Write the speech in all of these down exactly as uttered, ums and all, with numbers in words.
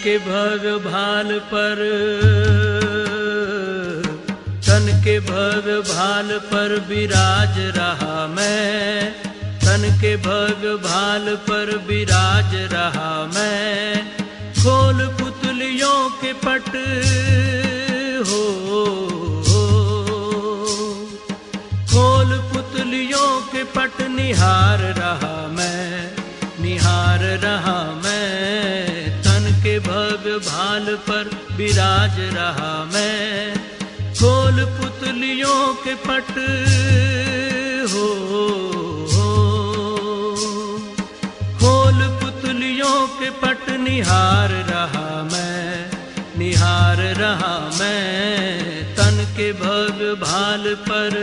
के भव्य भाल पर, तन के भव्य भाल पर विराज रहा मैं, तन के भव्य भाल पर विराज रहा मैं। खोल पुतलियों के पट हो, खोल पुतलियों के पट निहार रहा मैं, निहार रहा मैं। तन के भव्य भाल पर विराज रहा मैं। खोल पुतलियों के पट हो, खोल पुतलियों के पट निहार रहा मैं, निहार रहा मैं। तन के भव्य भाल पर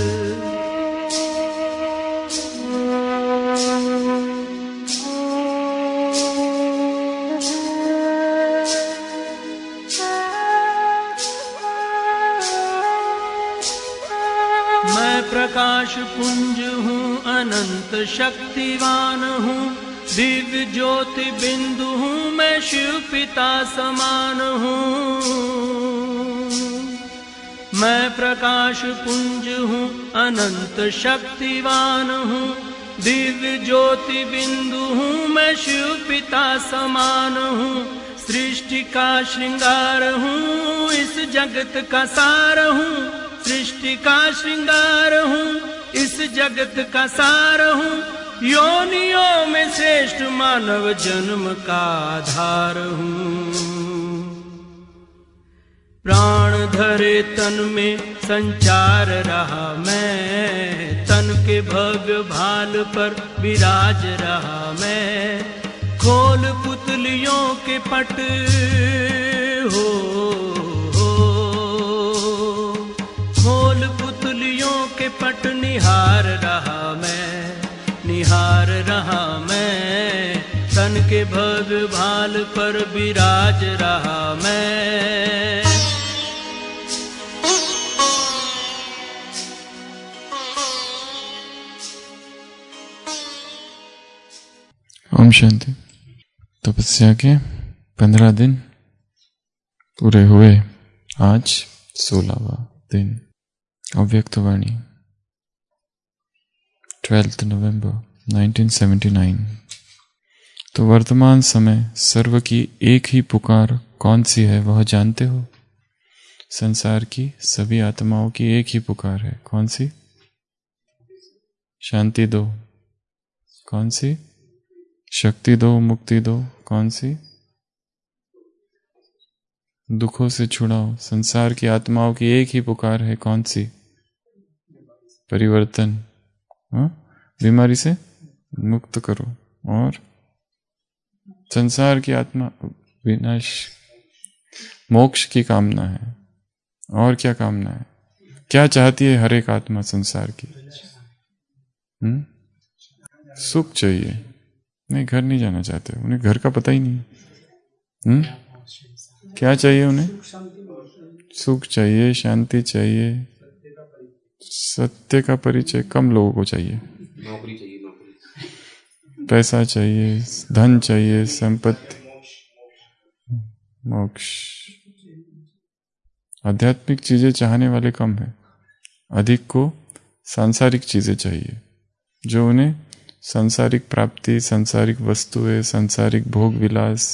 मैं प्रकाश पुंज हूँ, अनंत शक्तिवान हूँ, दिव्य ज्योति बिंदु हूँ, मैं शिव पिता समान हूँ। मैं प्रकाश पुंज हूँ, अनंत शक्तिवान हूँ, दिव्य ज्योति बिंदु हूँ, मैं शिव पिता समान हूँ। सृष्टि का श्रृंगार हूँ, इस जगत का सार हूँ, सृष्टि का श्रृंगार हूँ, इस जगत का सार हूँ। योनियों में श्रेष्ठ मानव जन्म का आधार हूँ। प्राण धरे तन में संचार रहा मैं, तन के भव्य भाल पर विराज रहा मैं। खोल पुतलियों के पट हो, खोल पुतलियों के पट निहार रहा मैं, निहार रहा मैं। तन के भव्य भाल पर विराज रहा मैं। ओम शांति। तपस्या के पंद्रह दिन पूरे हुए, आज सोलहवां दिन। अव्यक्त वाणी twelfth November nineteen seventy nine. तो वर्तमान समय सर्व की एक ही पुकार कौन सी है वह जानते हो? संसार की सभी आत्माओं की एक ही पुकार है, कौन सी? शांति दो, कौन सी? शक्ति दो, मुक्ति दो, कौन सी? दुखों से छुड़ाओ। संसार की आत्माओं की एक ही पुकार है, कौन सी? परिवर्तन। हाँ? बीमारी से मुक्त करो। और संसार की आत्मा विनाश, मोक्ष की कामना है। और क्या कामना है? क्या चाहती है हर एक आत्मा संसार की? हुँ? सुख चाहिए। नहीं, घर नहीं जाना चाहते, उन्हें घर का पता ही नहीं। हुँ? क्या चाहिए उन्हें? सुख चाहिए, शांति चाहिए, सत्य का परिचय कम लोगों को चाहिए। नौकरी चाहिए, नौकरी, पैसा चाहिए, धन चाहिए, संपत्ति, मोक्ष। आध्यात्मिक चीजें चाहने वाले कम है, अधिक को सांसारिक चीजें चाहिए, जो उन्हें सांसारिक प्राप्ति, सांसारिक वस्तुएं, सांसारिक भोग विलास,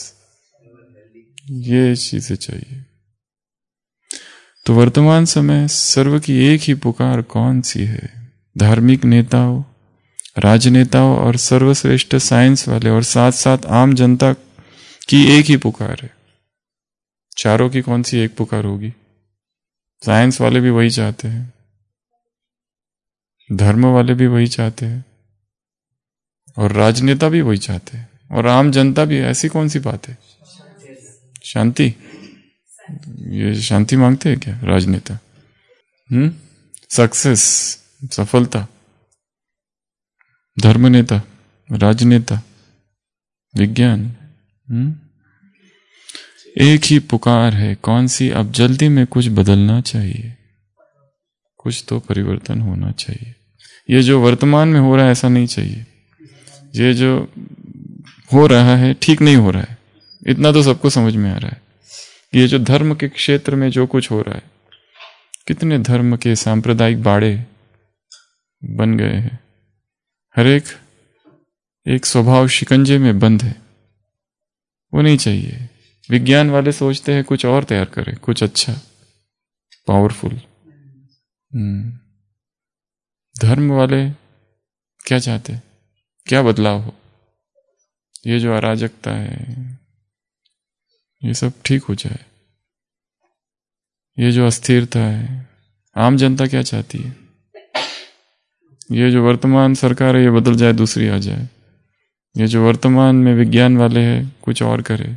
ये चीजें चाहिए। तो वर्तमान समय सर्व की एक ही पुकार कौन सी है? धार्मिक नेताओं, राजनेताओं और सर्वश्रेष्ठ साइंस वाले और साथ साथ आम जनता की एक ही पुकार है। चारों की कौन सी एक पुकार होगी? साइंस वाले भी वही चाहते हैं, धर्म वाले भी वही चाहते हैं, और राजनेता भी वही चाहते हैं, और आम जनता भी। ऐसी कौन सी बात है? शांति। ये शांति मांगते हैं क्या राजनेता? हम्म सक्सेस, सफलता। धर्म नेता, राजनेता, विज्ञान। हम्म एक ही पुकार है, कौन सी? अब जल्दी में कुछ बदलना चाहिए, कुछ तो परिवर्तन होना चाहिए। ये जो वर्तमान में हो रहा है ऐसा नहीं चाहिए। ये जो हो रहा है ठीक नहीं हो रहा है। इतना तो सबको समझ में आ रहा है। ये जो धर्म के क्षेत्र में जो कुछ हो रहा है, कितने धर्म के सांप्रदायिक बाड़े बन गए हैं, हर एक एक स्वभाव शिकंजे में बंद है, वो नहीं चाहिए। विज्ञान वाले सोचते हैं कुछ और तैयार करें, कुछ अच्छा पावरफुल। धर्म वाले क्या चाहते हैं? क्या बदलाव हो? ये जो अराजकता है ये सब ठीक हो जाए। ये जो अस्थिरता है, आम जनता क्या चाहती है? ये जो वर्तमान सरकार है ये बदल जाए, दूसरी आ जाए। ये जो वर्तमान में विज्ञान वाले हैं कुछ और करे।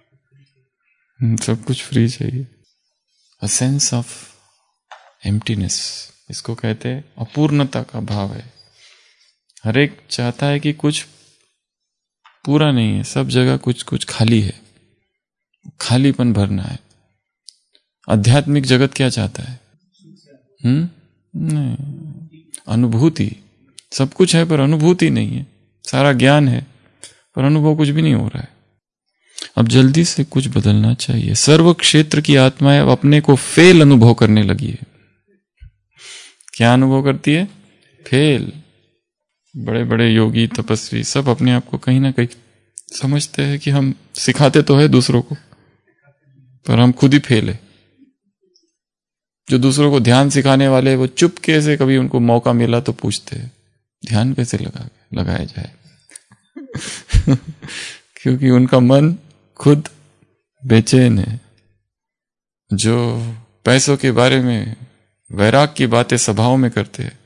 सब कुछ फ्री चाहिए। अ सेंस ऑफ एम्प्टीनेस, इसको कहते हैं अपूर्णता का भाव है। हर एक चाहता है कि कुछ पूरा नहीं है, सब जगह कुछ कुछ खाली है, खालीपन भरना है। आध्यात्मिक जगत क्या चाहता है? हम्म नहीं, अनुभूति। सब कुछ है पर अनुभूति नहीं है। सारा ज्ञान है पर अनुभव कुछ भी नहीं हो रहा है। अब जल्दी से कुछ बदलना चाहिए। सर्व क्षेत्र की आत्माएं अब अपने को फेल अनुभव करने लगी है। क्या अनुभव करती है? फेल। बड़े बड़े योगी तपस्वी सब अपने आप को कहीं ना कहीं समझते हैं कि हम सिखाते तो है दूसरों को, पर हम खुद ही फेल है। जो दूसरों को ध्यान सिखाने वाले वो चुपके से कभी उनको मौका मिला तो पूछते हैं ध्यान कैसे लगा लगाया जाए क्योंकि उनका मन खुद बेचैन है। जो पैसों के बारे में वैराग की बातें सभाओं में करते हैं,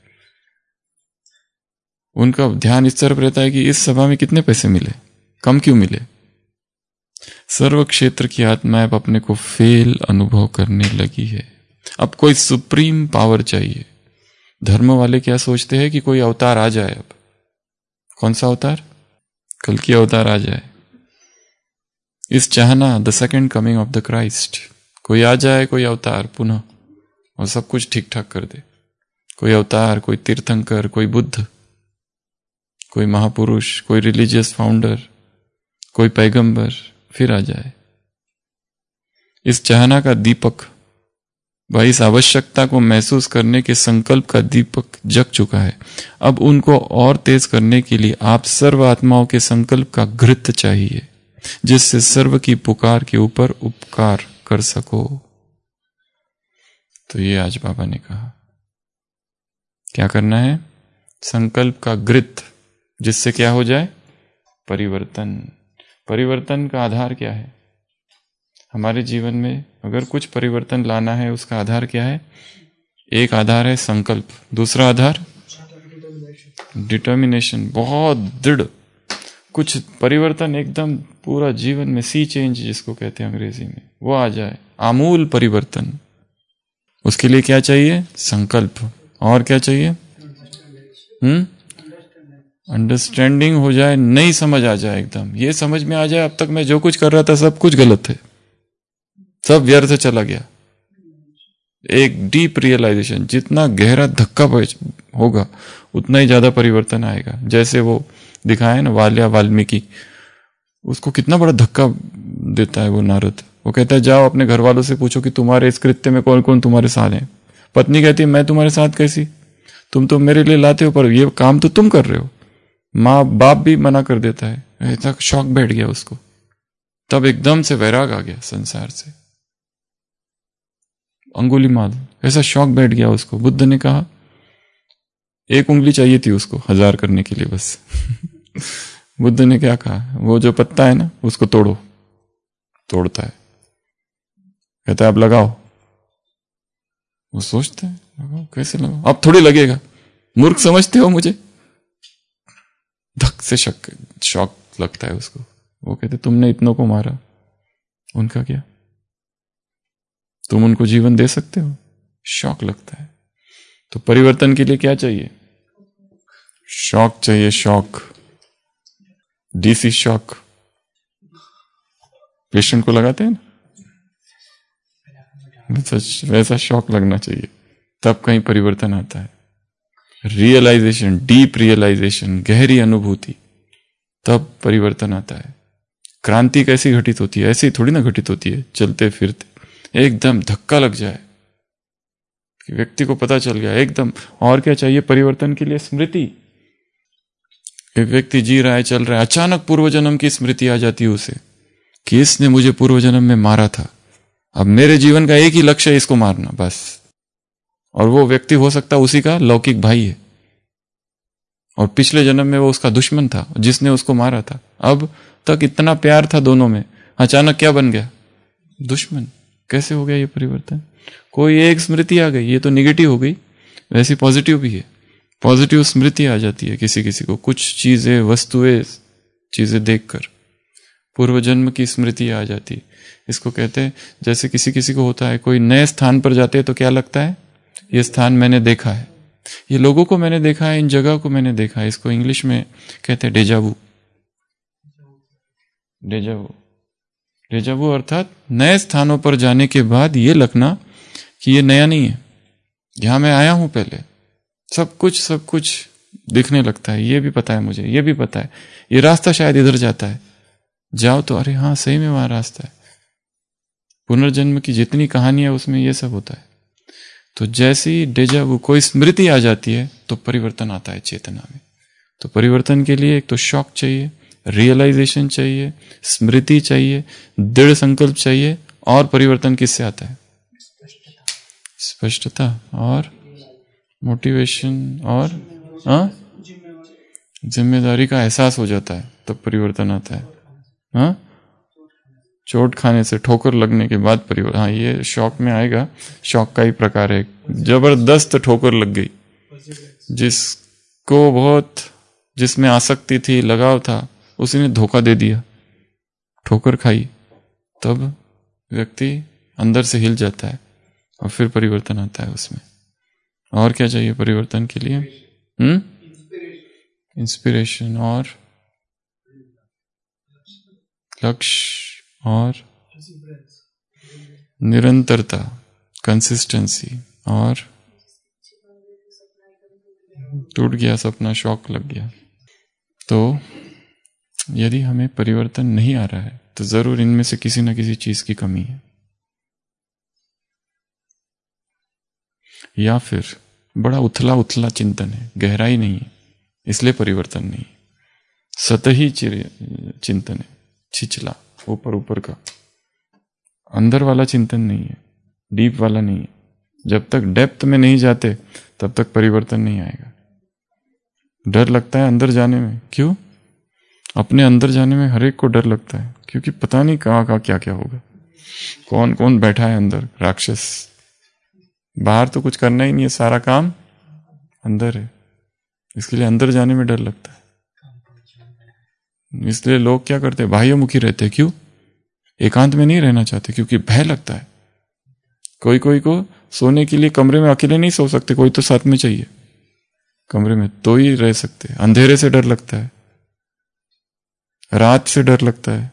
उनका ध्यान इस तरफ रहता है कि इस सभा में कितने पैसे मिले, कम क्यों मिले। सर्व क्षेत्र की आत्मा अब अपने को फेल अनुभव करने लगी है। अब कोई सुप्रीम पावर चाहिए। धर्म वाले क्या सोचते हैं कि कोई अवतार आ जाए। अब कौन सा अवतार? कल की अवतार आ जाए। इस चाहना the second coming of the Christ, कोई आ जाए, कोई अवतार पुनः और सब कुछ ठीक ठाक कर दे। कोई अवतार, कोई तीर्थंकर, कोई बुद्ध, कोई महापुरुष, कोई रिलीजियस फाउंडर, कोई पैगंबर फिर आ जाए। इस चाहना का दीपक भाई, इस आवश्यकता को महसूस करने के संकल्प का दीपक जग चुका है। अब उनको और तेज करने के लिए आप सर्व आत्माओं के संकल्प का घृत चाहिए, जिससे सर्व की पुकार के ऊपर उपकार कर सको। तो ये आज बाबा ने कहा क्या करना है? संकल्प का घृत, जिससे क्या हो जाए? परिवर्तन। परिवर्तन का आधार क्या है? हमारे जीवन में अगर कुछ परिवर्तन लाना है उसका आधार क्या है? एक आधार है संकल्प, दूसरा आधार डिटर्मिनेशन, बहुत दृढ़। कुछ परिवर्तन एकदम पूरा जीवन में सी चेंज जिसको कहते हैं अंग्रेजी में, वो आ जाए, आमूल परिवर्तन। उसके लिए क्या चाहिए? संकल्प। और क्या चाहिए? हम्म अंडरस्टैंडिंग हो जाए, नई समझ आ जाए, एकदम ये समझ में आ जाए अब तक मैं जो कुछ कर रहा था सब कुछ गलत है, सब व्यर्थ चला गया। एक डीप रियलाइजेशन, जितना गहरा धक्का होगा उतना ही ज्यादा परिवर्तन आएगा। जैसे वो दिखाया ना वाल्या वाल्मीकि, उसको कितना बड़ा धक्का देता है वो नारद। वो कहता है जाओ अपने घर वालों से पूछो कि तुम्हारे इस कृत्य में कौन कौन तुम्हारे साथ हैं। पत्नी कहती है मैं तुम्हारे साथ कैसी, तुम तो मेरे लिए लाते हो पर ये काम तो तुम कर रहे हो। माँ बाप भी मना कर देता है। ऐसा शौक बैठ गया उसको, तब एकदम से वैराग आ गया संसार से। अंगुलीमाल, ऐसा शौक बैठ गया उसको। बुद्ध ने कहा एक उंगली चाहिए थी उसको हजार करने के लिए बस बुद्ध ने क्या कहा? वो जो पत्ता है ना उसको तोड़ो। तोड़ता है, कहता है अब लगाओ। वो सोचते हैं लगाओ, कैसे लगाओ, अब थोड़ी लगेगा, मूर्ख समझते हो मुझे। धक से शक शौक लगता है उसको। वो कहते तुमने इतनों को मारा, उनका क्या, तुम उनको जीवन दे सकते हो? शौक लगता है। तो परिवर्तन के लिए क्या चाहिए? शौक चाहिए। शौक, डीसी शौक पेशेंट को लगाते हैं ना, वैसा शौक लगना चाहिए, तब कहीं परिवर्तन आता है। रियलाइजेशन, डीप रियलाइजेशन, गहरी अनुभूति, तब परिवर्तन आता है। क्रांति कैसी घटित होती है, ऐसी थोड़ी ना घटित होती है। चलते फिरते एकदम धक्का लग जाए कि व्यक्ति को पता चल गया एकदम। और क्या चाहिए परिवर्तन के लिए? स्मृति। एक व्यक्ति जी रहा है, चल रहा है, अचानक पूर्व जन्म की स्मृति आ जाती है उसे कि इसने मुझे पूर्व जन्म में मारा था, अब मेरे जीवन का एक ही लक्ष्य है इसको मारना, बस। और वो व्यक्ति हो सकता है उसी का लौकिक भाई है, और पिछले जन्म में वो उसका दुश्मन था जिसने उसको मारा था। अब तक इतना प्यार था दोनों में, अचानक क्या बन गया? दुश्मन। कैसे हो गया ये परिवर्तन? कोई एक स्मृति आ गई, ये तो निगेटिव हो गई, वैसी पॉजिटिव भी है। पॉजिटिव स्मृति आ जाती है किसी किसी को, कुछ चीजें, वस्तुएं, चीजें देखकर पूर्व जन्म की स्मृति आ जाती है। इसको कहते हैं, जैसे किसी किसी को होता है, कोई नए स्थान पर जाते हैं तो क्या लगता है? ये स्थान मैंने देखा है, ये लोगों को मैंने देखा है, इन जगह को मैंने देखा है। इसको इंग्लिश में कहते हैं डेजावू। डेजावू डेजावू अर्थात नए स्थानों पर जाने के बाद ये लगना कि ये नया नहीं है, यहां मैं आया हूं पहले, सब कुछ सब कुछ दिखने लगता है। ये भी पता है मुझे, ये भी पता है, ये रास्ता शायद इधर जाता है, जाओ तो अरे हाँ सही में वहां रास्ता है। पुनर्जन्म की जितनी कहानियां उसमें ये सब होता है। तो जैसी डेजावू कोई स्मृति आ जाती है तो परिवर्तन आता है चेतना में। तो परिवर्तन के लिए एक तो शॉक चाहिए, रियलाइजेशन चाहिए, स्मृति चाहिए, दृढ़ संकल्प चाहिए, और परिवर्तन किससे आता है? स्पष्टता और मोटिवेशन और हाँ जिम्मेदारी का एहसास हो जाता है, तब परिवर्तन आता है। हाँ चोट खाने से, ठोकर लगने के बाद परिवर्तन। हाँ ये शॉक में आएगा, शॉक का ही प्रकार है। जबरदस्त ठोकर लग गई, जिसको बहुत, जिसमें आसक्ति थी, लगाव था, उसी ने धोखा दे दिया, ठोकर खाई, तब व्यक्ति अंदर से हिल जाता है और फिर परिवर्तन आता है उसमें। और क्या चाहिए परिवर्तन के लिए? हम्म इंस्पिरेशन और लक्ष्य और निरंतरता, कंसिस्टेंसी। और टूट गया सपना, शॉक लग गया। तो यदि हमें परिवर्तन नहीं आ रहा है तो जरूर इनमें से किसी न किसी चीज की कमी है, या फिर बड़ा उथला उथला चिंतन है, गहराई नहीं है, इसलिए परिवर्तन नहीं। सतही चिंतन है, छिछला, ऊपर ऊपर का, अंदर वाला चिंतन नहीं है, डीप वाला नहीं है। जब तक डेप्थ में नहीं जाते तब तक परिवर्तन नहीं आएगा। डर लगता है अंदर जाने में, क्यों? अपने अंदर जाने में हर एक को डर लगता है, क्योंकि पता नहीं कहाँ कहाँ क्या क्या होगा, कौन कौन बैठा है अंदर, राक्षस। बाहर तो कुछ करना ही नहीं है, सारा काम अंदर है, इसके लिए अंदर जाने में डर लगता है। इसलिए लोग क्या करते हैं? बाह्यमुखी रहते हैं। क्यों? एकांत में नहीं रहना चाहते, क्योंकि भय लगता है। कोई कोई को सोने के लिए कमरे में अकेले नहीं सो सकते, कोई तो साथ में चाहिए कमरे में, तो ही रह सकते। अंधेरे से डर लगता है, रात से डर लगता है,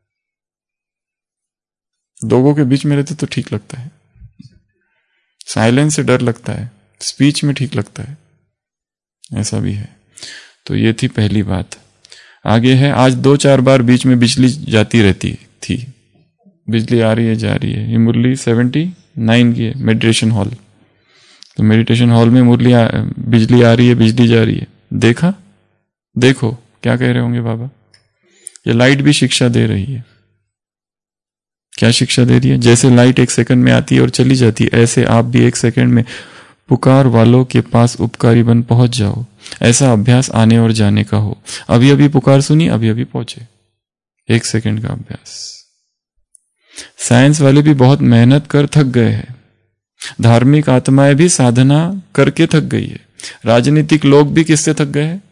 लोगों के बीच में रहते तो ठीक लगता है, साइलेंस से डर लगता है, स्पीच में ठीक लगता है, ऐसा भी है। तो ये थी पहली बात। आगे है, आज दो चार बार बीच में बिजली जाती रहती थी, बिजली आ रही है जा रही है। ये मुरली सेवेंटी नाइन की है, मेडिटेशन हॉल। तो मेडिटेशन हॉल में मुरली आ, बिजली आ रही है, बिजली जा रही है, देखा? देखो क्या कह रहे होंगे बाबा? ये लाइट भी शिक्षा दे रही है। क्या शिक्षा दे रही है? जैसे लाइट एक सेकंड में आती है और चली जाती है, ऐसे आप भी एक सेकंड में पुकार वालों के पास उपकारी बन पहुंच जाओ। ऐसा अभ्यास आने और जाने का हो। अभी अभी पुकार सुनी, अभी अभी पहुंचे, एक सेकंड का अभ्यास। साइंस वाले भी बहुत मेहनत कर थक गए हैं, धार्मिक आत्माएं भी साधना करके थक गई है, राजनीतिक लोग भी किससे थक गए हैं?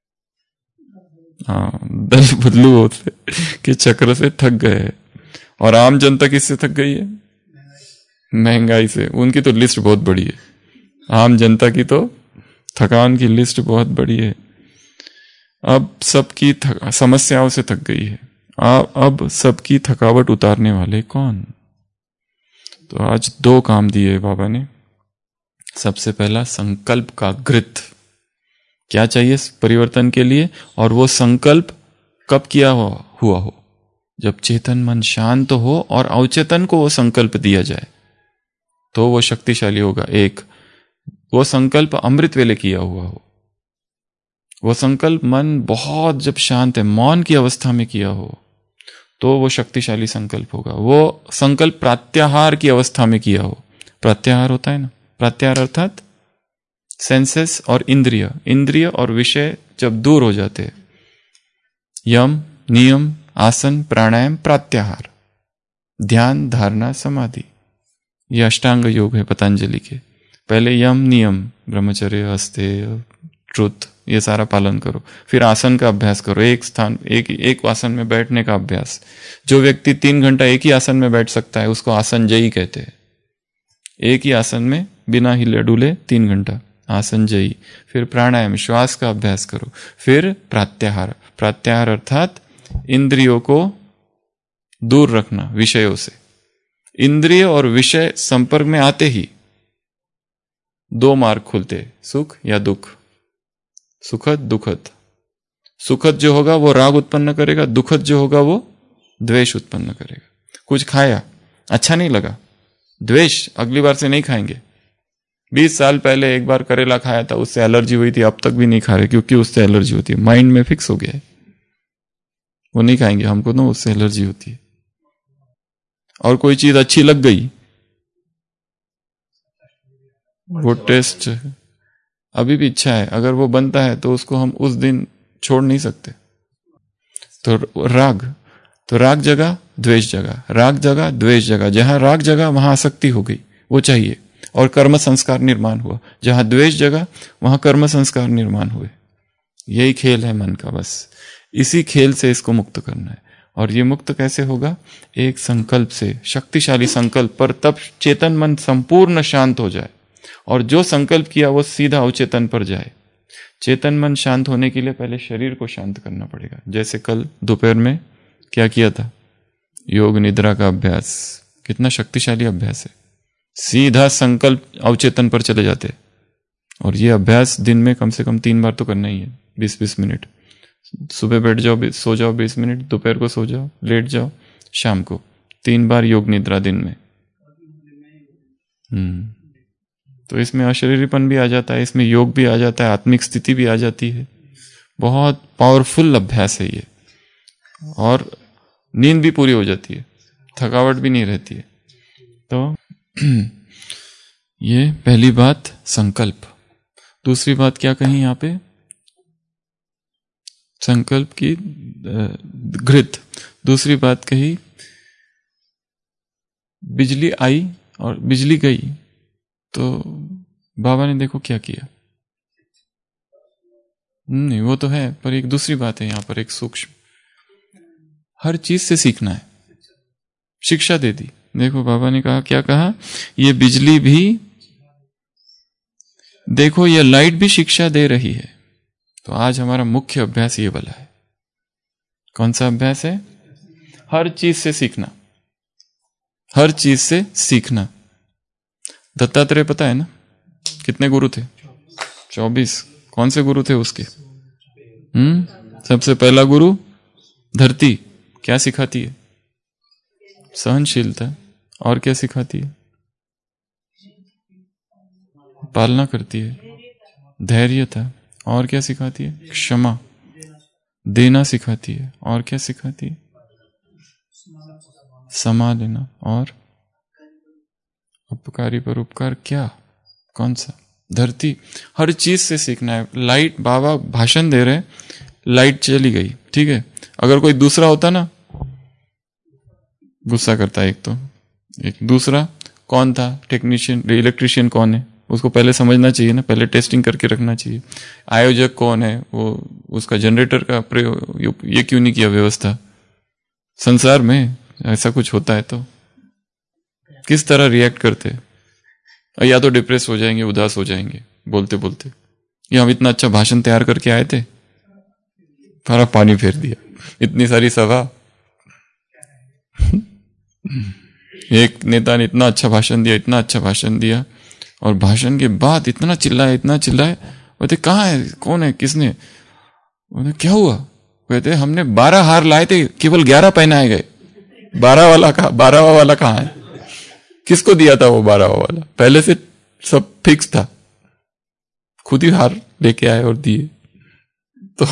हाँ, दल बदलू होते के चक्र से थक गए हैं। और आम जनता किससे थक गई है? महंगाई से। उनकी तो लिस्ट बहुत बड़ी है, आम जनता की तो थकान की लिस्ट बहुत बड़ी है। अब सबकी समस्याओं से थक गई है, अब सबकी थकावट उतारने वाले कौन? तो आज दो काम दिए बाबा ने। सबसे पहला, संकल्प का घृत। क्या चाहिए परिवर्तन के लिए, और वो संकल्प कब किया हुआ हो? जब चेतन मन शांत हो और अवचेतन को वो संकल्प दिया जाए तो वो शक्तिशाली होगा। एक, वो संकल्प अमृत वेले किया हुआ हो, वो संकल्प मन बहुत जब शांत है, मौन की अवस्था में किया हो, तो वो शक्तिशाली संकल्प होगा। वो संकल्प प्रत्याहार की अवस्था में किया हो, प्रत्याहार होता है ना, प्रत्याहार अर्थात सेंसेस और इंद्रिय, इंद्रिय और विषय जब दूर हो जाते हैं, यम, नियम, आसन, प्राणायाम, प्रत्याहार, ध्यान, धारणा, समाधि, ये अष्टांग योग है पतंजलि के। पहले यम, नियम, ब्रह्मचर्य, अस्तेय, ट्रुथ, ये सारा पालन करो, फिर आसन का अभ्यास करो, एक स्थान एक एक आसन में बैठने का अभ्यास। जो व्यक्ति तीन घंटा एक ही आसन में बैठ सकता है उसको आसन जयी कहते हैं। एक ही आसन में बिना हिले डुले तीन घंटा, आसन जयी। फिर प्राणायाम, श्वास का अभ्यास करो। फिर प्रत्याहार, प्रत्याहार अर्थात इंद्रियों को दूर रखना विषयों से। इंद्रिय और विषय संपर्क में आते ही दो मार्ग खुलते, सुख या दुख, सुखद दुखद। सुखद जो होगा वो राग उत्पन्न करेगा, दुखद जो होगा वो द्वेष उत्पन्न करेगा। कुछ खाया, अच्छा नहीं लगा, द्वेष, अगली बार से नहीं खाएंगे। बीस साल पहले एक बार करेला खाया था, उससे एलर्जी हुई थी, अब तक भी नहीं खा रहे क्योंकि उससे एलर्जी होती है, माइंड में फिक्स हो गया है, वो नहीं खाएंगे, हमको ना उससे एलर्जी होती है। और कोई चीज अच्छी लग गई, वो टेस्ट अभी भी इच्छा है, अगर वो बनता है तो उसको हम उस दिन छोड़ नहीं सकते। तो राग, तो राग जगह द्वेष जगह, राग जगह द्वेष जगह, जहां राग जगह वहां आसक्ति हो गई, वो चाहिए, और कर्म संस्कार निर्माण हुआ। जहां द्वेष जगह वहां कर्म संस्कार निर्माण हुए। यही खेल है मन का, बस इसी खेल से इसको मुक्त करना है। और ये मुक्त कैसे होगा? एक संकल्प से, शक्तिशाली संकल्प पर, तब चेतन मन संपूर्ण शांत हो जाए और जो संकल्प किया वो सीधा अवचेतन पर जाए। चेतन मन शांत होने के लिए पहले शरीर को शांत करना पड़ेगा। जैसे कल दोपहर में क्या किया था, योग निद्रा का अभ्यास, कितना शक्तिशाली अभ्यास है। सीधा संकल्प अवचेतन पर चले जाते, और ये अभ्यास दिन में कम से कम तीन बार तो करना ही है, बीस बीस मिनट। सुबह बैठ जाओ, सो जाओ बीस मिनट, दोपहर को सो जाओ, लेट जाओ, शाम को तीन बार योग निद्रा दिन में। हम्म तो इसमें अशरीरीपन भी आ जाता है, इसमें योग भी आ जाता है, आत्मिक स्थिति भी आ जाती है। बहुत पावरफुल अभ्यास है ये, और नींद भी पूरी हो जाती है, थकावट भी नहीं रहती है। तो ये पहली बात संकल्प। दूसरी बात क्या कही यहां पे, संकल्प की घृत। दूसरी बात कही, बिजली आई और बिजली गई, तो बाबा ने देखो क्या किया। नहीं वो तो है, पर एक दूसरी बात है यहां पर, एक सूक्ष्म, हर चीज से सीखना है। शिक्षा दे दी, देखो बाबा ने कहा, क्या कहा, ये बिजली भी देखो, ये लाइट भी शिक्षा दे रही है। तो आज हमारा मुख्य अभ्यास ये वाला है। कौन सा अभ्यास है? हर चीज से सीखना, हर चीज से सीखना। दत्तात्रेय पता है ना कितने गुरु थे? चौबीस। कौन से गुरु थे उसके? हम्म सबसे पहला गुरु धरती, क्या सिखाती है? सहनशीलता। और क्या सिखाती है? पालना करती है, धैर्य था। और क्या सिखाती है? क्षमा, देना सिखाती है। और क्या सिखाती है? समा लेना। और उपकारी पर उपकार, क्या, कौन सा? धरती। हर चीज से सीखना है। लाइट, बाबा भाषण दे रहे, लाइट चली गई, ठीक है, अगर कोई दूसरा होता ना, गुस्सा करता है। एक तो एक दूसरा कौन था? टेक्नीशियन, इलेक्ट्रिशियन कौन है, उसको पहले समझना चाहिए ना, पहले टेस्टिंग करके रखना चाहिए। आयोजक कौन है, वो उसका जनरेटर का प्रयोग, ये क्यों नहीं किया व्यवस्था? संसार में ऐसा कुछ होता है तो किस तरह रिएक्ट करते हैं? या तो डिप्रेस हो जाएंगे, उदास हो जाएंगे बोलते बोलते। ये हम इतना अच्छा भाषण तैयार करके आए थे, सारा पानी फेर दिया, इतनी सारी सभा। एक नेता ने इतना अच्छा भाषण दिया, इतना अच्छा भाषण दिया, और भाषण के बाद इतना चिल्लाए, इतना चिल्लाए, बोलते कहाँ है, कौन है, किसने? बोले क्या हुआ? कहते हमने बारह हार लाए थे, केवल ग्यारह पहनाए गए। बारह वाला कहा, बारहवा वाला कहाँ है? किसको दिया था वो बारहवा वाला? पहले से सब फिक्स था, खुद ही हार लेके आए और दिए। तो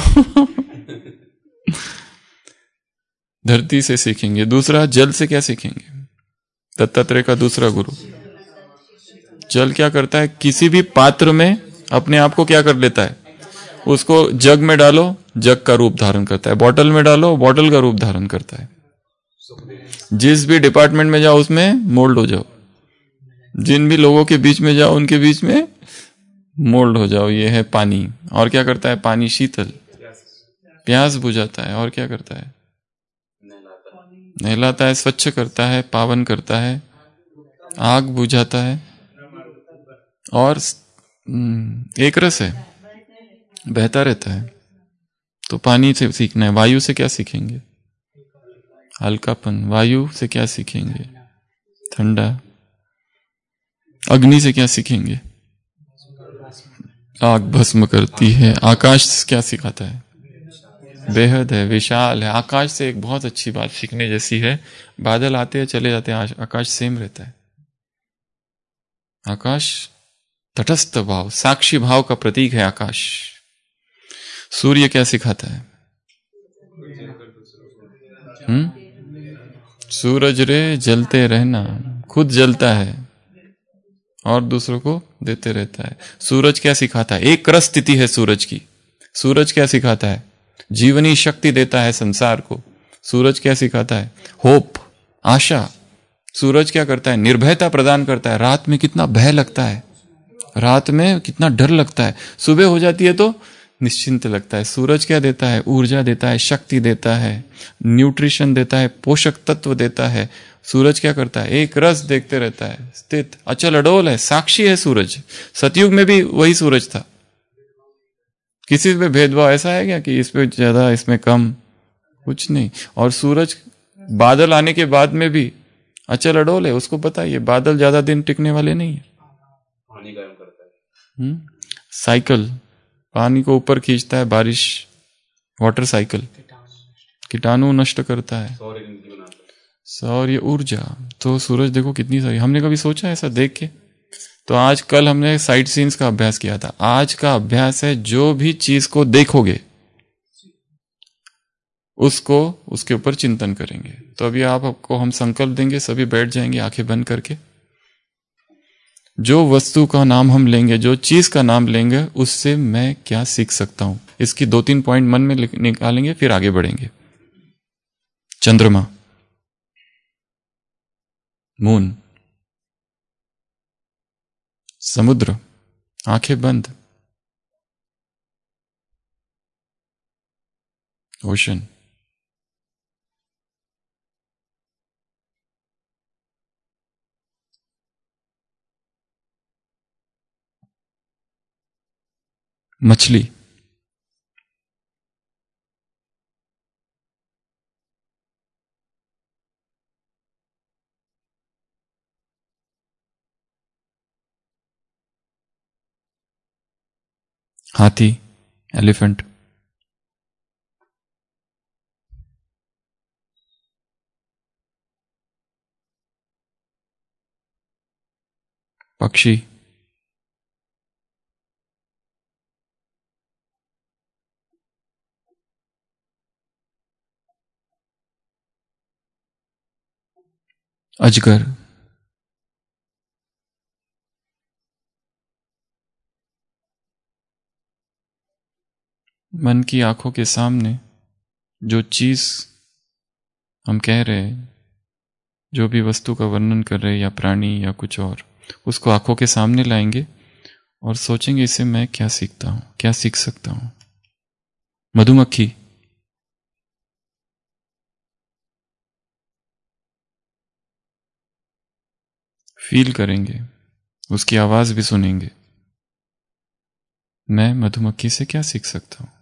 धरती से सीखेंगे। दूसरा, जल से क्या सीखेंगे? दत्तात्रेय का दूसरा गुरु। जल क्या करता है? किसी भी पात्र में अपने आप को क्या कर लेता है? उसको जग में डालो, जग का रूप धारण करता है। बॉटल में डालो, बॉटल का रूप धारण करता है। जिस भी डिपार्टमेंट में जाओ उसमें मोल्ड हो जाओ, जिन भी लोगों के बीच में जाओ उनके बीच में मोल्ड हो जाओ। ये है पानी। और क्या करता है? पानी शीतल, प्यास बुझाता है। और क्या करता है? नहलाता है, स्वच्छ करता है, पावन करता है, आग बुझाता है। और एक रस है, बहता रहता है। तो पानी से सीखना है। वायु से क्या सीखेंगे? हल्कापन। वायु से क्या सीखेंगे? ठंडा। अग्नि से क्या सीखेंगे? आग भस्म करती है। आकाश क्या सिखाता है? बेहद है, विशाल है। आकाश से एक बहुत अच्छी बात सीखने जैसी है। बादल आते हैं चले जाते हैं, आकाश सेम रहता है। आकाश तटस्थ भाव, साक्षी भाव का प्रतीक है आकाश। सूर्य क्या सिखाता है? हम्म सूरज रे जलते रहना, खुद जलता है और दूसरों को देते रहता है। सूरज क्या सिखाता है? एक रस स्थिति है सूरज की। सूरज क्या सिखाता है? जीवनी शक्ति देता है संसार को। सूरज क्या सिखाता है? होप, आशा। सूरज क्या करता है? निर्भयता प्रदान करता है। रात में कितना भय लगता है, रात में कितना डर लगता है, सुबह हो जाती है तो निश्चिंत लगता है। सूरज क्या देता है? ऊर्जा देता है, शक्ति देता है, न्यूट्रिशन देता है, पोषक तत्व देता है। सूरज क्या करता है? एक रस देखते रहता है, स्थित, अचल अडोल है, साक्षी है सूरज। सतयुग में भी वही सूरज था। किसी में भेदभाव ऐसा है क्या कि इसमें ज्यादा इसमें कम? कुछ नहीं। और सूरज बादल आने के बाद में भी अचल अडोल है। उसको पता है ये बादल ज्यादा दिन टिकने वाले नहीं है। पानी गर्म करता है। हम्म साइकिल, पानी को ऊपर खींचता है, बारिश, वाटर साइकिल। कीटाणु नष्ट करता है, सौर ये ऊर्जा। तो सूरज देखो कितनी सारी। हमने कभी सोचा ऐसा देख के? तो आज कल हमने साइट सीन्स का अभ्यास किया था। आज का अभ्यास है जो भी चीज को देखोगे उसको उसके ऊपर चिंतन करेंगे। तो अभी आप आपको हम संकल्प देंगे, सभी बैठ जाएंगे आंखें बंद करके। जो वस्तु का नाम हम लेंगे, जो चीज का नाम लेंगे, उससे मैं क्या सीख सकता हूं, इसकी दो तीन पॉइंट मन में निकालेंगे, फिर आगे बढ़ेंगे। चंद्रमा, मून, समुद्र, आंखें बंद, ओशन, मछली, हाथी, एलिफेंट, पक्षी, अजगर, मन की आंखों के सामने जो चीज हम कह रहे हैं, जो भी वस्तु का वर्णन कर रहे हैं, या प्राणी या कुछ और, उसको आंखों के सामने लाएंगे और सोचेंगे इससे मैं क्या सीखता हूं, क्या सीख सकता हूं। मधुमक्खी, फील करेंगे, उसकी आवाज भी सुनेंगे। मैं मधुमक्खी से क्या सीख सकता हूं?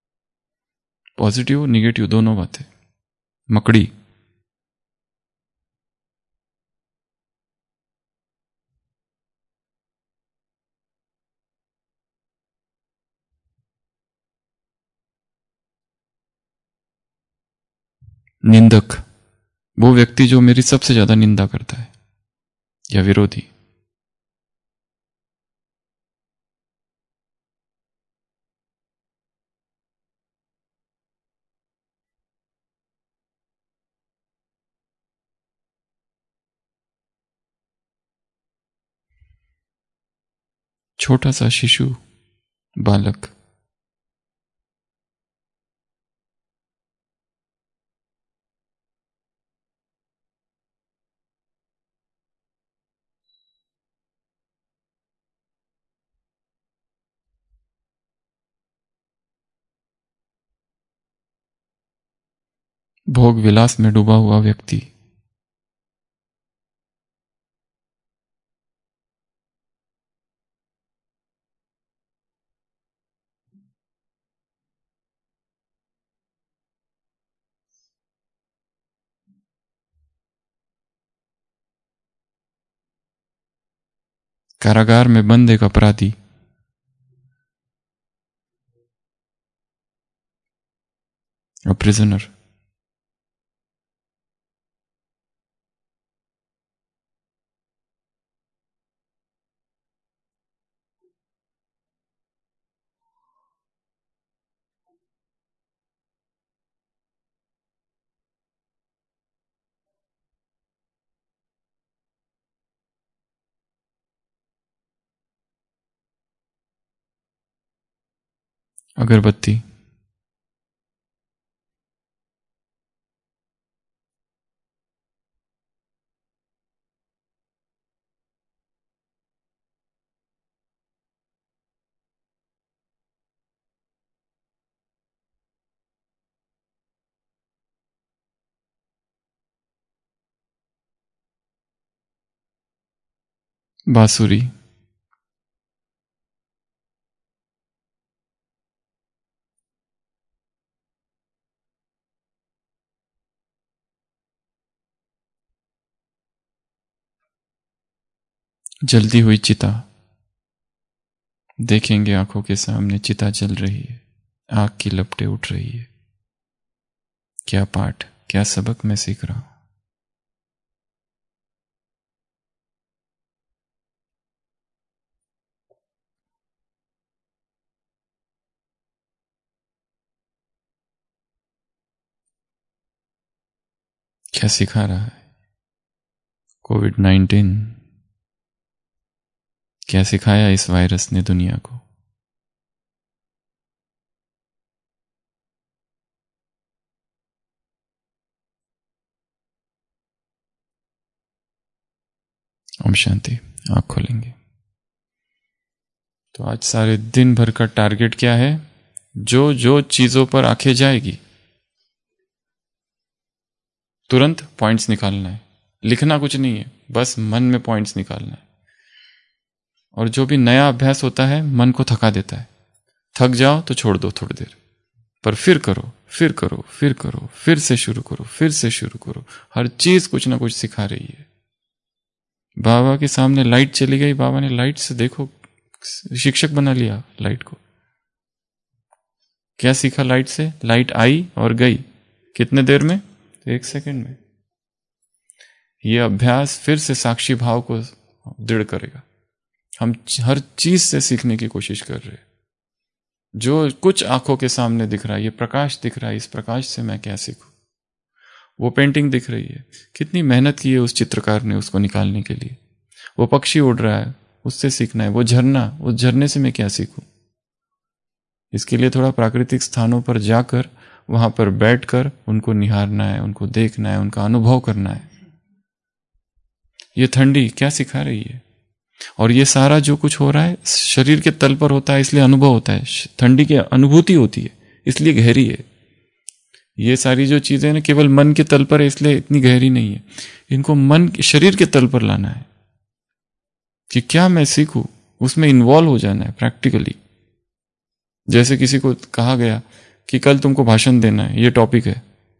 पॉजिटिव निगेटिव दोनों बातें। मकड़ी, निंदक, वो व्यक्ति जो मेरी सबसे ज्यादा निंदा करता है, या विरोधी। छोटा सा शिशु, बालक, भोग विलास में डूबा हुआ व्यक्ति, कारागार में बंद एक अपराधी, अ प्रिजनर, अगरबत्ती, बांसुरी, जलती हुई चिता, देखेंगे आंखों के सामने चिता जल रही है, आग की लपटें उठ रही है। क्या पाठ, क्या सबक मैं सीख रहा हूं। क्या सिखा रहा है कोविड नाइन्टीन? क्या सिखाया इस वायरस ने दुनिया को? ओम शांति। आँख खोलेंगे तो आज सारे दिन भर का टारगेट क्या है? जो जो चीजों पर आंखें जाएगी तुरंत पॉइंट्स निकालना है। लिखना कुछ नहीं है, बस मन में पॉइंट्स निकालना है। और जो भी नया अभ्यास होता है मन को थका देता है। थक जाओ तो छोड़ दो थोड़ी देर, पर फिर करो, फिर करो, फिर करो, फिर से शुरू करो, फिर से शुरू करो। हर चीज कुछ ना कुछ सिखा रही है। बाबा के सामने लाइट चली गई, बाबा ने लाइट से देखो शिक्षक बना लिया लाइट को। क्या सीखा लाइट से? लाइट आई और गई कितने देर में? एक सेकंड में। यह अभ्यास फिर से साक्षी भाव को दृढ़ करेगा। हम हर चीज से सीखने की कोशिश कर रहे हैं। जो कुछ आंखों के सामने दिख रहा है, ये प्रकाश दिख रहा है, इस प्रकाश से मैं क्या सीखूं? वो पेंटिंग दिख रही है, कितनी मेहनत की है उस चित्रकार ने उसको निकालने के लिए। वो पक्षी उड़ रहा है, उससे सीखना है। वो झरना, उस झरने से मैं क्या सीखूं? इसके लिए थोड़ा प्राकृतिक स्थानों पर जाकर, वहां पर बैठकर उनको निहारना है, उनको देखना है, उनका अनुभव करना है। ये ठंडी क्या सिखा रही है? और ये सारा जो कुछ हो रहा है शरीर के तल पर होता है, इसलिए अनुभव होता है। ठंडी की अनुभूति होती है, इसलिए गहरी है। ये सारी जो चीजें ना केवल मन के तल पर है, इसलिए इतनी गहरी नहीं है। इनको मन शरीर के तल पर लाना है कि क्या मैं सीखूं, उसमें इन्वॉल्व हो जाना है प्रैक्टिकली। जैसे किसी को कहा गया कि कल तुमको भाषण देना है, ये टॉपिक है,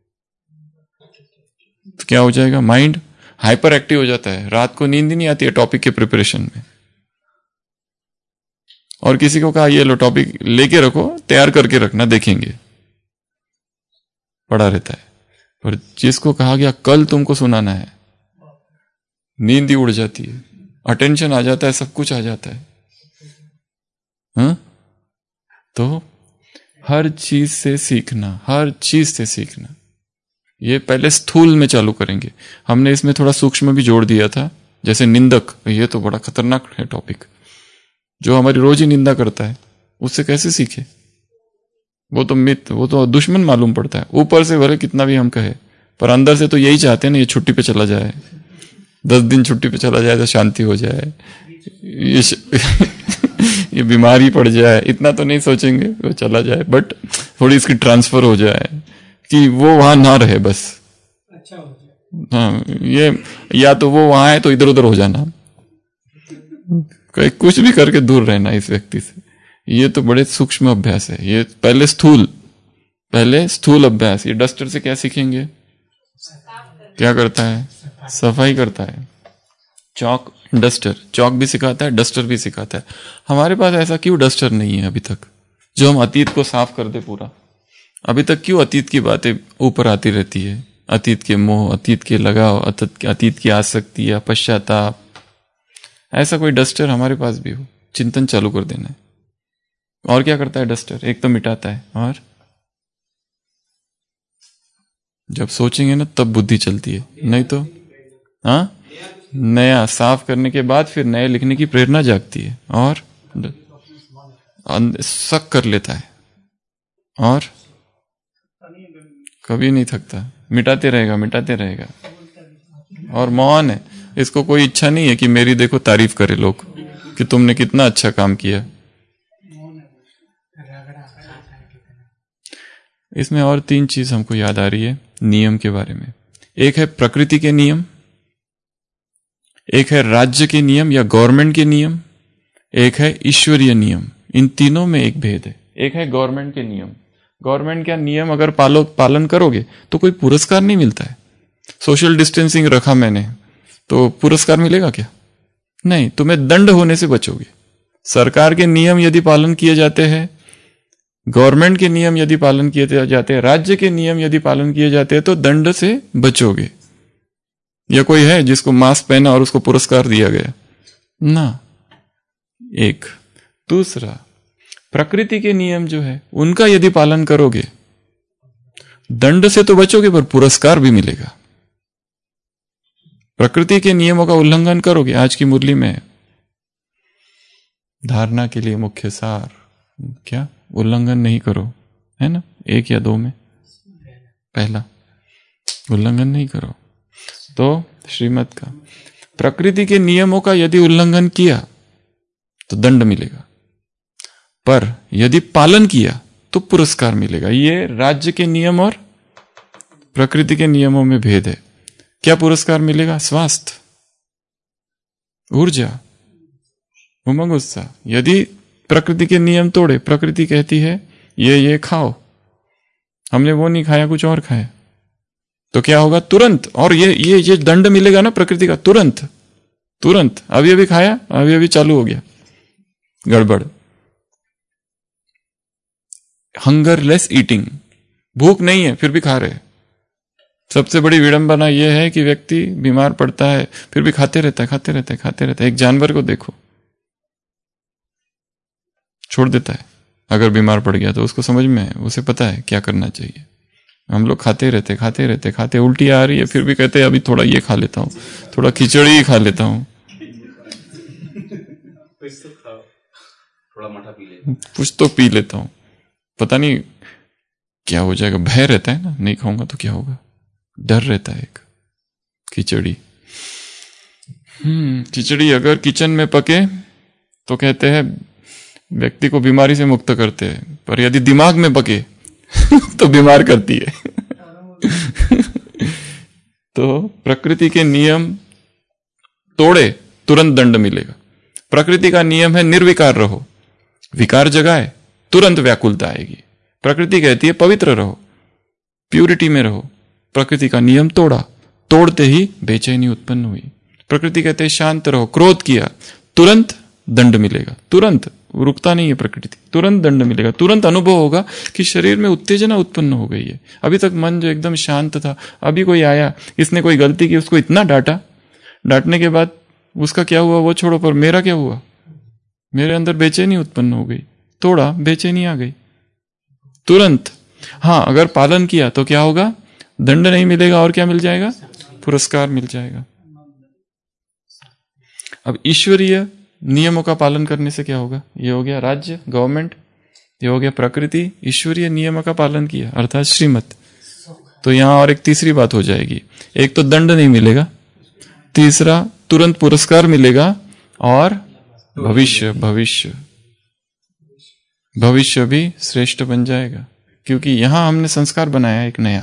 तो क्या हो जाएगा? माइंड हाइपर एक्टिव हो जाता है, रात को नींद ही नहीं आती है टॉपिक के प्रिपरेशन में। और किसी को कहा ये लो टॉपिक लेके रखो, तैयार करके रखना, देखेंगे, पड़ा रहता है। पर जिसको कहा गया कल तुमको सुनाना है, नींद ही उड़ जाती है, अटेंशन आ जाता है, सब कुछ आ जाता है। हाँ? तो हर चीज से सीखना, हर चीज से सीखना। ये पहले स्थूल में चालू करेंगे। हमने इसमें थोड़ा सूक्ष्म भी जोड़ दिया था, जैसे निंदक। ये तो बड़ा खतरनाक है टॉपिक। जो हमारी रोज ही निंदा करता है उससे कैसे सीखे? वो तो मित्र, वो तो दुश्मन मालूम पड़ता है। ऊपर से भले कितना भी हम कहे, पर अंदर से तो यही चाहते हैं ना, ये छुट्टी पे चला जाए, दस दिन छुट्टी पे चला जाए तो शांति हो जाए, ये ये बीमारी पड़ जाए, इतना तो नहीं सोचेंगे, वो चला जाए, बट थोड़ी इसकी ट्रांसफर हो जाए कि वो वहां ना रहे बस। अच्छा हो जाए। हाँ, ये या तो वो वहां है तो इधर उधर हो जाना, कुछ भी करके दूर रहना इस व्यक्ति से। ये तो बड़े सूक्ष्म अभ्यास है। ये पहले स्थूल, पहले स्थूल अभ्यास। ये डस्टर से क्या सीखेंगे? क्या करता है? सफाई करता है। चौक, डस्टर, चौक भी सिखाता है, डस्टर भी सिखाता है। हमारे पास ऐसा क्यों डस्टर नहीं है अभी तक, जो हम अतीत को साफ कर दे पूरा? अभी तक क्यों अतीत की बातें ऊपर आती रहती है? अतीत के मोह, अतीत के लगाव, अतीत की आसक्ति या पश्चाताप। ऐसा कोई डस्टर हमारे पास भी हो, चिंतन चालू कर देना है। और क्या करता है डस्टर? एक तो मिटाता है, और जब सोचेंगे ना तब बुद्धि चलती है, नहीं तो हाँ, नया साफ करने के बाद फिर नए लिखने की प्रेरणा जागती है, और शक कर लेता है, और कभी नहीं थकता, मिटाते रहेगा मिटाते रहेगा। और मौन है, इसको कोई इच्छा नहीं है कि मेरी देखो तारीफ करे लोग कि तुमने कितना अच्छा काम किया। इसमें और तीन चीज हमको याद आ रही है नियम के बारे में। एक है प्रकृति के नियम, एक है राज्य के नियम या गवर्नमेंट के नियम, एक है ईश्वरीय नियम। इन तीनों में एक भेद है। एक है गवर्नमेंट के नियम। गवर्नमेंट का नियम अगर पालो पालन करोगे तो कोई पुरस्कार नहीं मिलता है। सोशल डिस्टेंसिंग रखा मैंने तो पुरस्कार मिलेगा क्या? नहीं, तुम्हें दंड होने से बचोगे। सरकार के नियम यदि पालन किए जाते हैं, गवर्नमेंट के नियम यदि पालन किए जाते हैं, राज्य के नियम यदि पालन किए जाते हैं, तो दंड से बचोगे। या कोई है जिसको मास्क पहना और उसको पुरस्कार दिया गया ना? एक। दूसरा, प्रकृति के नियम जो है उनका यदि पालन करोगे, दंड से तो बचोगे पर पुरस्कार भी मिलेगा। प्रकृति के नियमों का उल्लंघन करोगे, आज की मुरली में धारणा के लिए मुख्य सार क्या? उल्लंघन नहीं करो, है ना? एक या दो में पहला, उल्लंघन नहीं करो। तो श्रीमत का प्रकृति के नियमों का यदि उल्लंघन किया तो दंड मिलेगा, पर यदि पालन किया तो पुरस्कार मिलेगा। ये राज्य के नियम और प्रकृति के नियमों में भेद है। क्या पुरस्कार मिलेगा? स्वास्थ्य, ऊर्जा, उमंग, उत्साह। यदि प्रकृति के नियम तोड़े, प्रकृति कहती है ये ये खाओ, हमने वो नहीं खाया, कुछ और खाया, तो क्या होगा? तुरंत। और ये ये ये दंड मिलेगा ना प्रकृति का, तुरंत तुरंत। अभी अभी खाया, अभी अभी चालू हो गया गड़बड़। हंगरलेस ईटिंग, भूख नहीं है फिर भी खा रहे। सबसे बड़ी विडंबना यह है कि व्यक्ति बीमार पड़ता है फिर भी खाते रहता है खाते रहता है खाते रहता है। एक जानवर को देखो, छोड़ देता है अगर बीमार पड़ गया तो, उसको समझ में है, उसे पता है क्या करना चाहिए। हम लोग खाते रहते खाते रहते खाते उल्टी आ रही है फिर भी कहते हैं अभी थोड़ा ये खा लेता हूँ, थोड़ा खिचड़ी ही खा लेता हूँ, थोड़ा मठा पी लेता हूं, कुछ तो पी लेता हूँ, पता नहीं क्या हो जाएगा। भय रहता है ना, नहीं खाऊंगा तो क्या होगा, डर रहता है एक। खिचड़ी, हम्म खिचड़ी अगर किचन में पके तो कहते हैं व्यक्ति को बीमारी से मुक्त करते हैं, पर यदि दिमाग में पके तो बीमार करती है। तो प्रकृति के नियम तोड़े तुरंत दंड मिलेगा। प्रकृति का नियम है निर्विकार रहो, विकार जगाए तुरंत व्याकुलता आएगी। प्रकृति कहती है पवित्र रहो, प्यूरिटी में रहो। प्रकृति का नियम तोड़ा, तोड़ते ही बेचैनी उत्पन्न हुई। प्रकृति कहते है शांत रहो, क्रोध किया तुरंत दंड मिलेगा, तुरंत रुकता नहीं है प्रकृति, तुरंत दंड मिलेगा, तुरंत अनुभव होगा कि शरीर में उत्तेजना उत्पन्न हो गई है। अभी तक मन जो एकदम शांत था, अभी कोई आया, इसने कोई गलती की, उसको इतना डांटा, डांटने के बाद उसका क्या हुआ वो छोड़ो, पर मेरा क्या हुआ, मेरे अंदर बेचैनी उत्पन्न हो गई, थोड़ा बेचैनी आ गई तुरंत। हाँ, अगर पालन किया तो क्या होगा, दंड नहीं मिलेगा और क्या मिल जाएगा, पुरस्कार मिल जाएगा। अब ईश्वरीय नियमों का पालन करने से क्या होगा, ये हो गया राज्य, गवर्नमेंट, ये हो गया प्रकृति, ईश्वरीय नियमों का पालन किया अर्थात श्रीमत। तो यहां और एक तीसरी बात हो जाएगी, एक तो दंड नहीं मिलेगा, तीसरा तुरंत पुरस्कार मिलेगा, और भविष्य भविष्य भविष्य भी श्रेष्ठ बन जाएगा, क्योंकि यहां हमने संस्कार बनाया एक नया।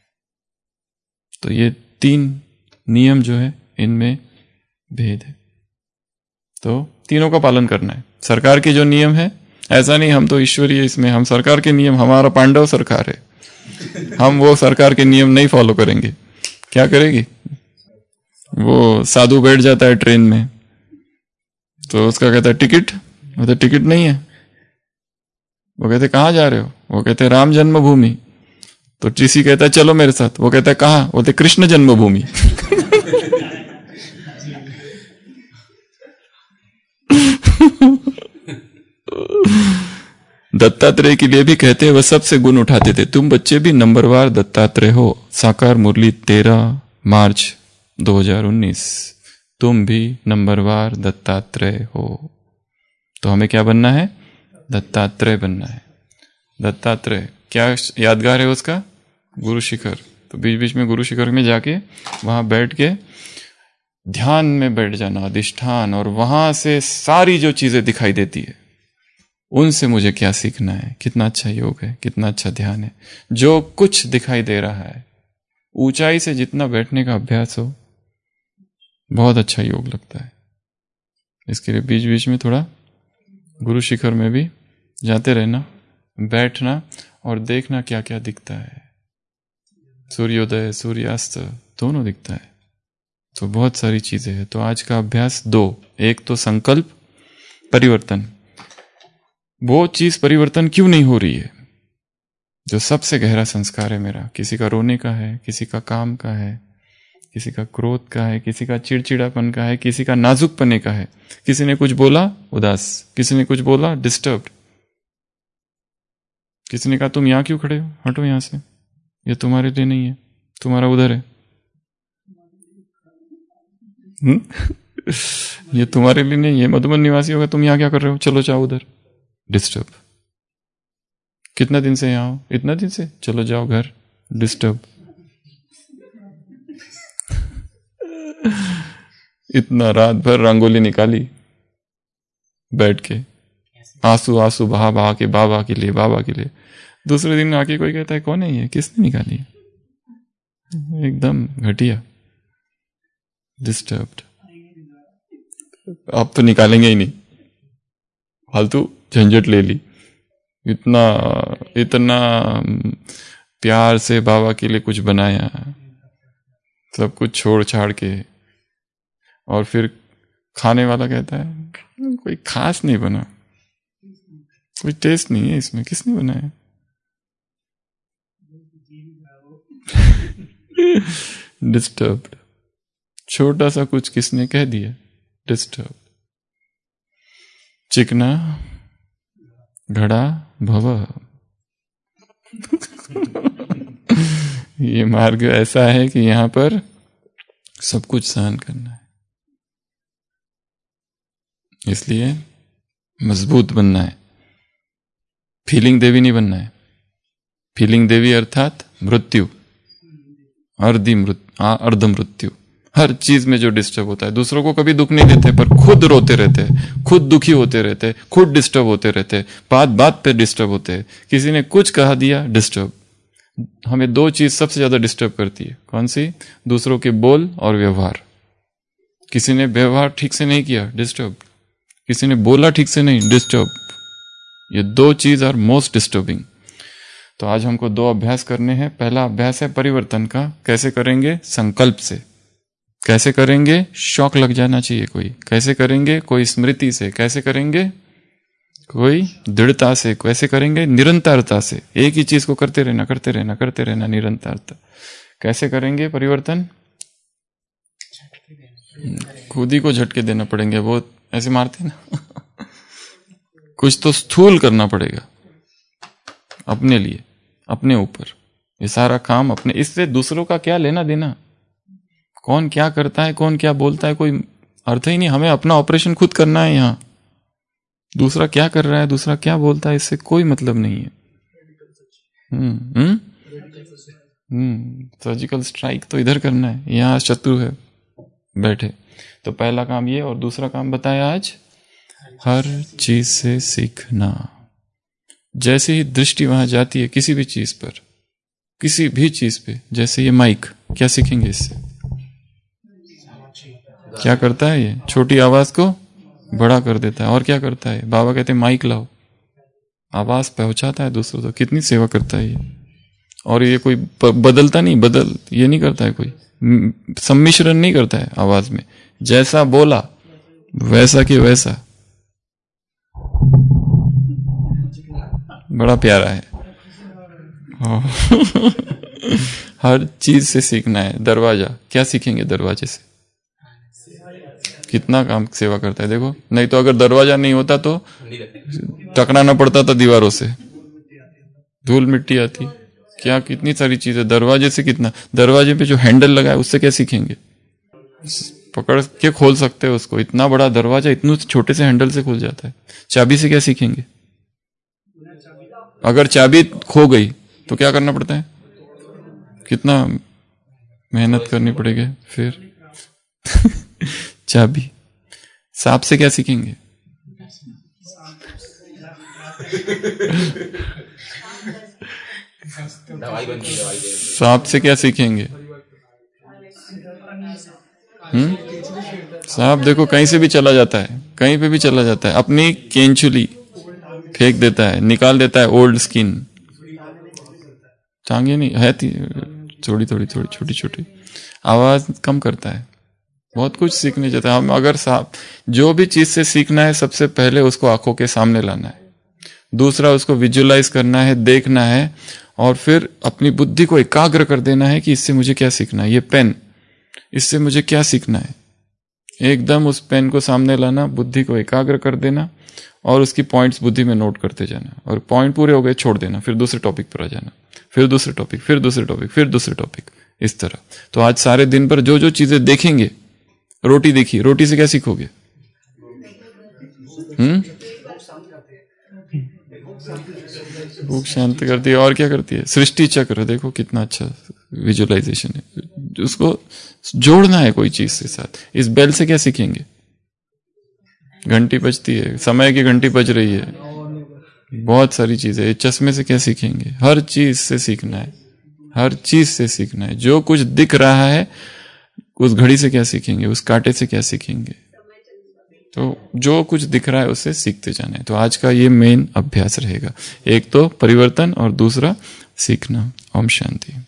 तो ये तीन नियम जो है इनमें भेद है, तो तीनों का पालन करना है। सरकार के जो नियम है, ऐसा नहीं हम तो ईश्वरीय इसमें, हम सरकार के नियम, हमारा पांडव सरकार है, हम वो सरकार के नियम नहीं फॉलो करेंगे। क्या करेगी, वो साधु बैठ जाता है ट्रेन में, तो उसका कहता है टिकट, वो तो टिकट नहीं है, वो कहते कहां जा रहे हो, वो कहते राम जन्मभूमि, तो टीसी कहता है चलो मेरे साथ, वो कहता है कहां, बोलते कृष्ण जन्मभूमि। दत्तात्रेय के लिए भी कहते हैं वह सबसे गुण उठाते थे, तुम बच्चे भी नंबरवार दत्तात्रेय हो। साकार मुरली तेरह मार्च दो हज़ार उन्नीस, तुम भी नंबरवार दत्तात्रेय हो। तो हमें क्या बनना है, दत्तात्रेय बनना है। दत्तात्रेय क्या यादगार है उसका, गुरु शिखर। तो बीच बीच में गुरु शिखर में जाके वहां बैठ के ध्यान में बैठ जाना, अधिष्ठान, और वहां से सारी जो चीजें दिखाई देती है उनसे मुझे क्या सीखना है, कितना अच्छा योग है, कितना अच्छा ध्यान है। जो कुछ दिखाई दे रहा है, ऊंचाई से जितना बैठने का अभ्यास हो, बहुत अच्छा योग लगता है। इसके लिए बीच बीच में थोड़ा गुरु शिखर में भी जाते रहना, बैठना और देखना क्या क्या दिखता है, सूर्योदय सूर्यास्त दोनों दिखता है। तो बहुत सारी चीजें हैं। तो आज का अभ्यास दो, एक तो संकल्प परिवर्तन, वो चीज परिवर्तन क्यों नहीं हो रही है जो सबसे गहरा संस्कार है मेरा। किसी का रोने का है, किसी का काम का है, किसी का क्रोध का है, किसी का चिड़चिड़ापन का है, किसी का नाजुकपने का है। किसी ने कुछ बोला उदास, किसी ने कुछ बोला डिस्टर्ब्ड, किसी ने कहा तुम यहां क्यों खड़े हो, हटो यहां से, ये तुम्हारे लिए नहीं है, तुम्हारा उधर है। ये तुम्हारे लिए नहीं, ये मधुबन निवासी होगा, तुम यहां क्या कर रहे हो, चलो जाओ उधर। डिस्टर्ब। कितना दिन से यहां हो, इतना दिन से, चलो जाओ घर। डिस्टर्ब। इतना रात भर रंगोली निकाली बैठ के, आंसू आंसू बहा बहा के, बाबा के लिए बाबा के लिए। दूसरे दिन आके कोई कहता है कौन है ये, किसने निकाली, एकदम घटिया। डिस्टर्ब्ड। अब तो निकालेंगे ही नहीं, फालतू झंझट ले ली। इतना इतना प्यार से बाबा के लिए कुछ बनाया, सब कुछ छोड़ छाड़ के, और फिर खाने वाला कहता है कोई खास नहीं बना, कोई टेस्ट नहीं है इसमें, किसने बनाया। डिस्टर्ब्ड। छोटा सा कुछ किसने कह दिया, डिस्टर्ब। चिकना घड़ा भव। ये मार्ग ऐसा है कि यहां पर सब कुछ सहन करना है, इसलिए मजबूत बनना है। फीलिंग देवी नहीं बनना है। फीलिंग देवी अर्थात मृत्यु, अर्धी मृत्यु, अर्ध मृत्यु। हर चीज में जो डिस्टर्ब होता है, दूसरों को कभी दुख नहीं देते पर खुद रोते रहते हैं, खुद दुखी होते रहते हैं, खुद डिस्टर्ब होते रहते हैं, बात बात पे डिस्टर्ब होते हैं। किसी ने कुछ कहा दिया, डिस्टर्ब। हमें दो चीज सबसे ज्यादा डिस्टर्ब करती है, कौन सी, दूसरों के बोल और व्यवहार। किसी ने व्यवहार ठीक से नहीं किया, डिस्टर्ब। किसी ने बोला ठीक से नहीं, डिस्टर्ब। ये दो चीज आर मोस्ट डिस्टर्बिंग। तो आज हमको दो अभ्यास करने हैं। पहला अभ्यास है परिवर्तन का। कैसे करेंगे, संकल्प से। कैसे करेंगे, शौक लग जाना चाहिए कोई। कैसे करेंगे, कोई स्मृति से। कैसे करेंगे, कोई दृढ़ता से, कैसे करेंगे? निरंतरता से, एक ही चीज को करते रहना करते रहना करते रहना निरंतरता। कैसे करेंगे परिवर्तन? खुद ही को झटके देना पड़ेंगे, वो ऐसे मारते ना कुछ तो स्थूल करना पड़ेगा अपने लिए, अपने ऊपर। ये सारा काम अपने, इससे दूसरों का क्या लेना देना, कौन क्या करता है, कौन क्या बोलता है, कोई अर्थ ही नहीं। हमें अपना ऑपरेशन खुद करना है। यहाँ दूसरा क्या कर रहा है, दूसरा क्या बोलता है, इससे कोई मतलब नहीं है। हम्म हम्म हम्म सर्जिकल स्ट्राइक तो इधर करना है, यहाँ शत्रु है बैठे। तो पहला काम ये, और दूसरा काम बताया आज, हर चीज से सीखना। जैसे ही दृष्टि वहां जाती है किसी भी चीज पर, किसी भी चीज पे, जैसे ये माइक, क्या सीखेंगे इससे? क्या करता है ये? छोटी आवाज को बड़ा कर देता है। और क्या करता है? बाबा कहते हैं माइक लाओ, आवाज पहुंचाता है दूसरों तक। कितनी सेवा करता है ये। और ये कोई बदलता नहीं, बदल ये नहीं करता है, कोई सम्मिश्रण नहीं करता है आवाज में। जैसा बोला वैसा कि वैसा, बड़ा प्यारा है। हर चीज से सीखना है। दरवाजा, क्या सीखेंगे दरवाजे से? कितना काम सेवा करता है देखो। नहीं तो अगर दरवाजा नहीं होता तो टकराना पड़ता था दीवारों से, धूल मिट्टी आती, क्या कितनी सारी चीजें। दरवाजे से कितना, दरवाजे पे जो हैंडल लगा है उससे क्या सीखेंगे? पकड़ के खोल सकते हो उसको। इतना बड़ा दरवाजा इतने छोटे से हैंडल से खुल जाता है। चाबी से क्या सीखेंगे? अगर चाबी खो गई तो क्या करना पड़ता है? कितना मेहनत करनी पड़ेगी फिर चाबी। सांप से क्या सीखेंगे? सांप से क्या सीखेंगे? हम्म सांप देखो कहीं से भी चला जाता है, कहीं पे भी चला जाता है, अपनी केंचुली फेंक देता है, निकाल देता है ओल्ड स्किन। टांगे नहीं है, थोड़ी थोड़ी थोड़ी छोटी छोटी, आवाज कम करता है। बहुत कुछ सीखने जाता है हम। अगर साहब जो भी चीज से सीखना है, सबसे पहले उसको आंखों के सामने लाना है, दूसरा उसको विजुअलाइज करना है, देखना है, और फिर अपनी बुद्धि को एकाग्र कर देना है कि इससे मुझे क्या सीखना है। ये पेन, इससे मुझे क्या सीखना है। एकदम उस पेन को सामने लाना, बुद्धि को एकाग्र कर देना, और उसकी पॉइंट्स बुद्धि में नोट करते जाना। और पॉइंट पूरे हो गए छोड़ देना, फिर दूसरे टॉपिक पर आ जाना, फिर दूसरे टॉपिक, फिर दूसरे टॉपिक, फिर दूसरे टॉपिक, इस तरह। तो आज सारे दिन पर जो जो चीजें देखेंगे, रोटी देखी, रोटी से क्या सीखोगे? हम्म भूख शांत करती है। और क्या करती है? सृष्टि चक्र देखो कितना अच्छा विजुअलाइजेशन है। उसको जोड़ना है कोई चीज के साथ। इस बेल से क्या सीखेंगे? घंटी बजती है, समय की घंटी बज रही है, बहुत सारी चीजें। चश्मे से क्या सीखेंगे? हर चीज से सीखना है, हर चीज से सीखना है। जो कुछ दिख रहा है, उस घड़ी से क्या सीखेंगे? उस कांटे से क्या सीखेंगे? तो जो कुछ दिख रहा है उससे सीखते जाना है। तो आज का ये मेन अभ्यास रहेगा। एक तो परिवर्तन और दूसरा सीखना। ओम शांति।